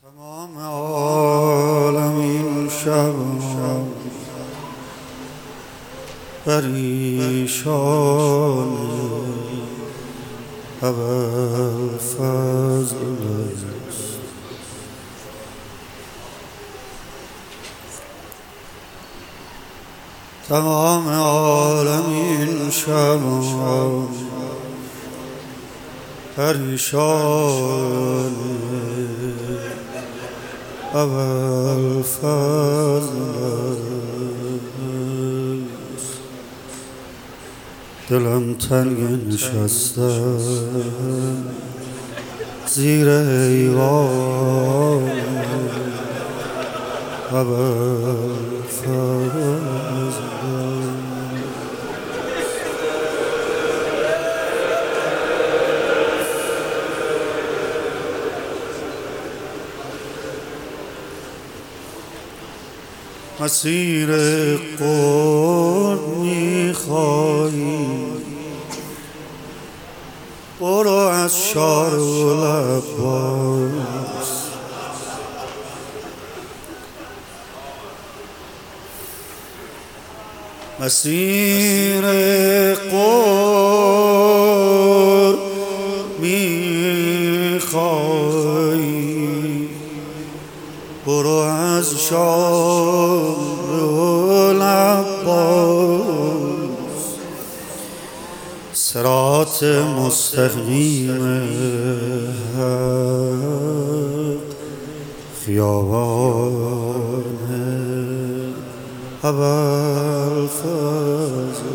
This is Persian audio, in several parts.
تمام عالم این شب پریشان ابوالفضل است. تمام عالم این شب پریشان ابوالفضل است. دلم تنگ نشستم زیر ایوان ابوالفضل. مسیر قرب میخواهی برو از شارالعباس. مسیر قرب میخواهی برو از شارالعباس. صراط مستقیم حق خیابان ابوالفضل.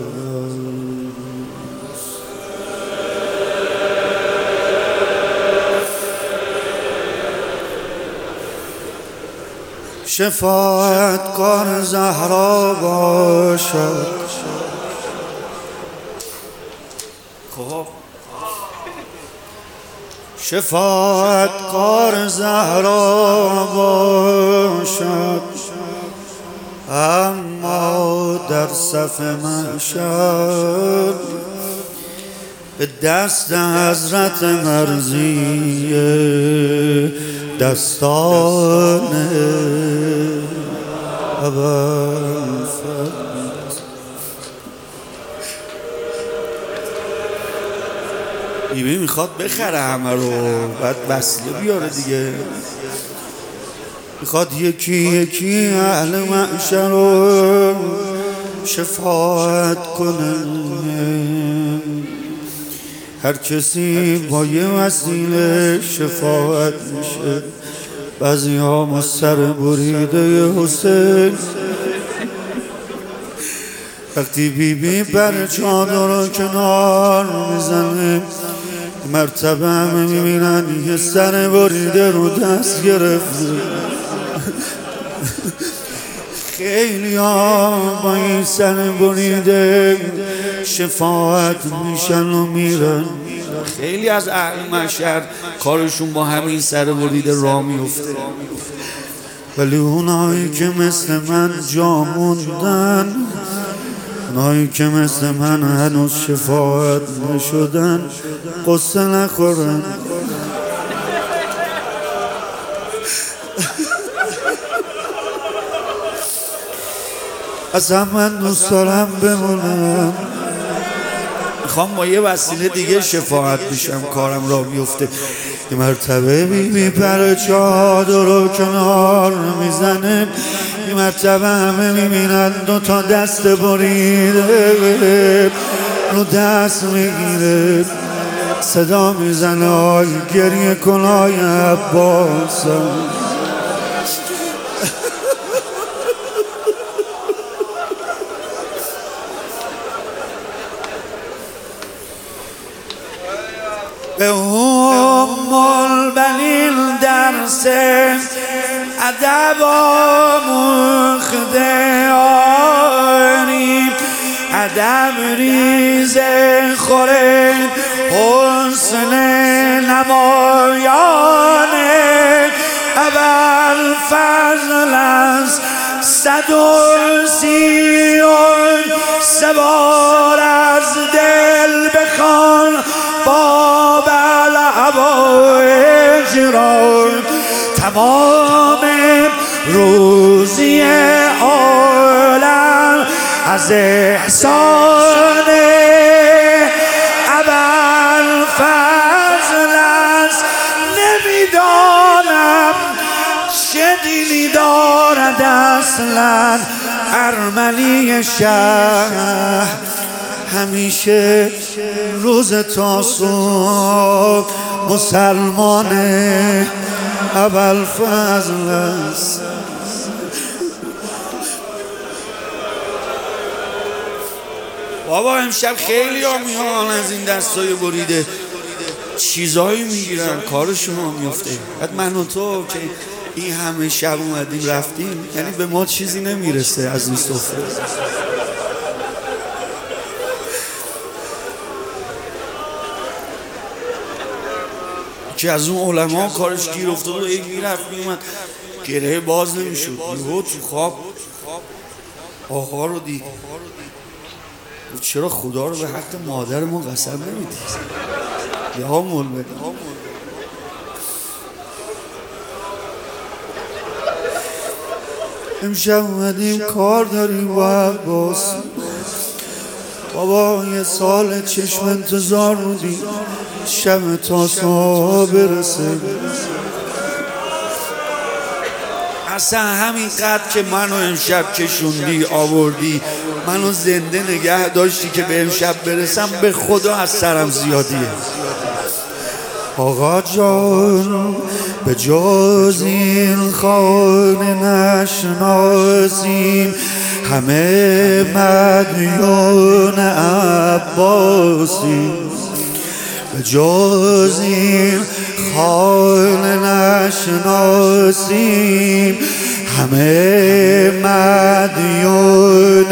شفاعتکار زهرا باشد. خب شفاعتکار زهرا باشد، اما در صف محشر به دست حضرت مرضیه دستان ابوالفضل. بیبی میخواد بخره همه رو، بعد وصله بیاره دیگه. میخواد یکی یکی اهل محشر رو شفاعت کنه. هر کسی با یه وسیله شفاعت میشه. بعضی ها ما سر بریده حسین، وقتی بیبی بر چادر رو کنار میزنه مرتبه همه میبینن یه سر بریده رو دست گرفته. خیلی ها با این سر بریده شفاعت میشن و میرن. خیلی از اهل محشر کارشون با همین سر بریده راه میفته، ولی اونایی که مثل من جا موندن، اونایی که مثل من هنوز شفاعت نشدن، قصه نخورن. اصلا من دوست دارم بمونم، میخوام با یه وسیله دیگه شفاعت بشم، کارم را بیفته. یه مرتبه بیبی پر چادر رو کنار میزنه، یه مرتبه همه میبینن 2 تا دست بریده رو دست میگیره، صدا میزنه آی گریه کن آی عباس. به ام البنین درس ادب آموخته آری، ادب ریزه خوره حسن نمایانه ابوالفضل است. 133 بار از دل بخوان باب الهوایج را. تمام روزی عالم از احسان ابوالفضل است. نمیدانم چه دلی دارد اصلا ارمنی شهر، همیشه روز تا صبح مسلمان ابوالفضل است. بابا امشب خیلی ها میان از این دستای بریده چیزایی میگیرن، کارشون ها میفته. بعد من و تو که این همه شب اومدیم رفتیم، یعنی به ما چیزی نمیرسه از این سفره. که از اون علما کارش گیر افتاد و یک میرفت میومد گره باز نمیشد، یهو تو خواب آقا رو دید. چرا خدا رو به حق مادرمون قسم نمیدی؟ یا مولد امشب اومدیم کار داریم با عباس. بابا یه سال چشم انتظار بودیم شب تا صبح برسه. اصلا همین قدر که منو امشب کشوندی آوردی منو زنده نگه داشتی که به امشب برسم، به خدا از سرم زیادیه. آقا جان به جز این خانه نشناسیم، همه مدیون عباسیم. به جز این خانه نشناسیم، همه مدیون.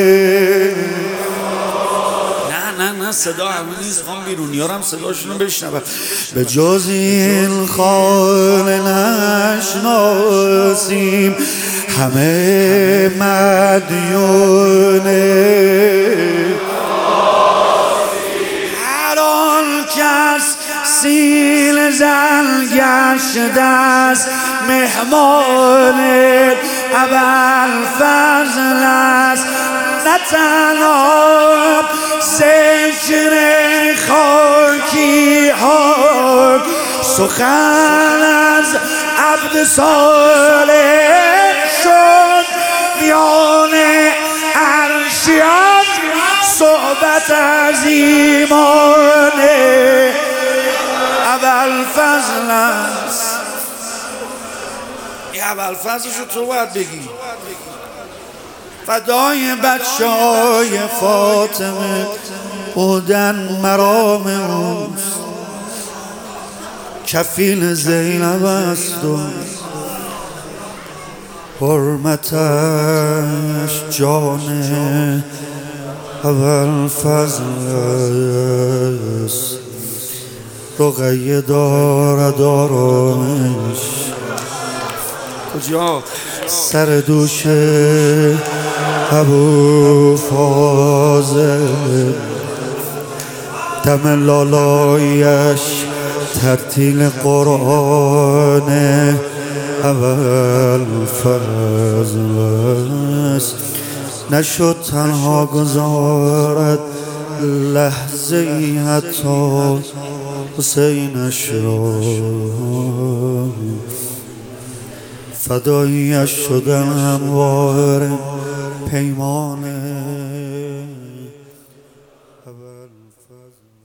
نه صدا همه نیست، خوام بیرونی ها هم صداشونو بشنوم. به جز این خانه نشناسیم، همه مدیون. هر آن کس سیل زن گشته است مهمان ابوالفضل است. نه تنها ذکر خاکی ها سخن از عبد صالح شد، میان عرشیان صحبت از ایمان ابوالفضل است. این ابوالفضلش رو تو باید بگی. فدای بچه های فاطمه بودن مرام اوست، کفیل زینب است و حرمتش جان ابوالفضل است. رقیه دارد آرامش کجا؟ سر دوش ابوالفضل، دم لالایش ترتیل قرآن ابوالفضل است. نشد تنها گذارد لحظه ای حتی حسینش را، فداییش شدن همواره پیمان ابوالفضل.